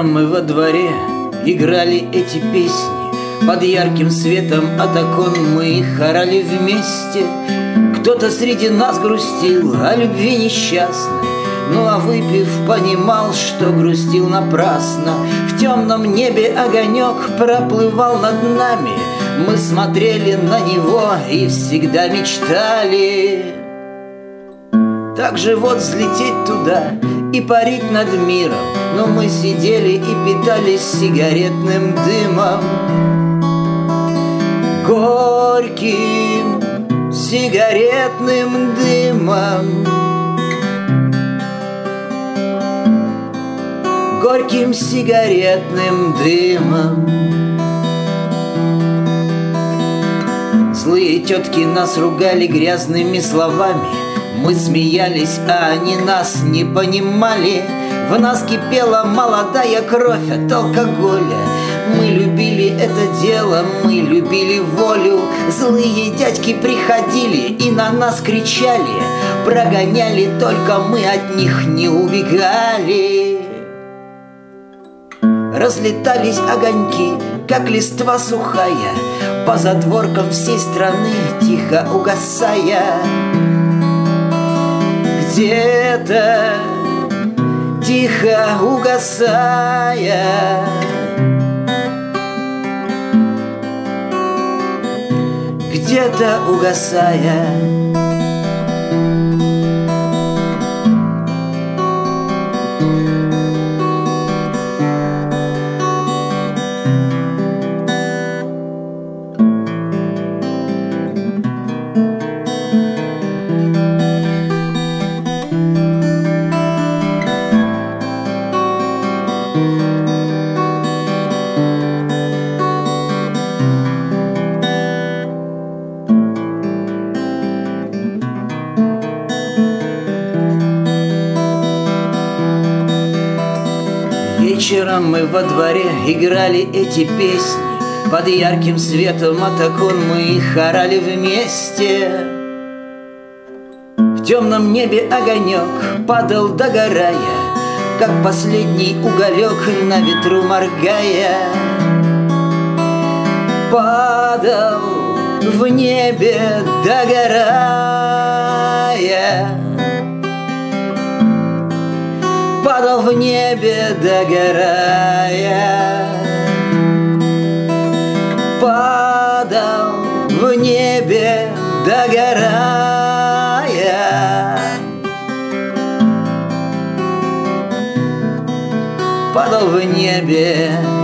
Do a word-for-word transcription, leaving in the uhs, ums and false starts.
Вечером мы во дворе играли эти песни, под ярким светом от окон мы их орали вместе. Кто-то среди нас грустил о любви несчастной, ну а выпив, понимал, что грустил напрасно. В темном небе огонек проплывал над нами, мы смотрели на него и всегда мечтали так же вот взлететь туда и парить над миром. Но мы сидели и питались сигаретным дымом, горьким сигаретным дымом, горьким сигаретным дымом. Злые тетки нас ругали грязными словами, мы смеялись, а они нас не понимали. В нас кипела молодая кровь от алкоголя. Мы любили это дело, мы любили волю. Злые дядьки приходили и на нас кричали, прогоняли, только мы от них не убегали. Разлетались огоньки, как листва сухая, по задворкам всей страны тихо угасая. Где-то тихо угасая, где-то угасая. Вечером мы во дворе играли эти песни, под ярким светом от окон мы их орали вместе. В темном небе огонек падал, догорая, как последний уголек на ветру моргая. Падал в небе, догорая, падал в небе, догорая, падал в небе, догорая, падал в небе.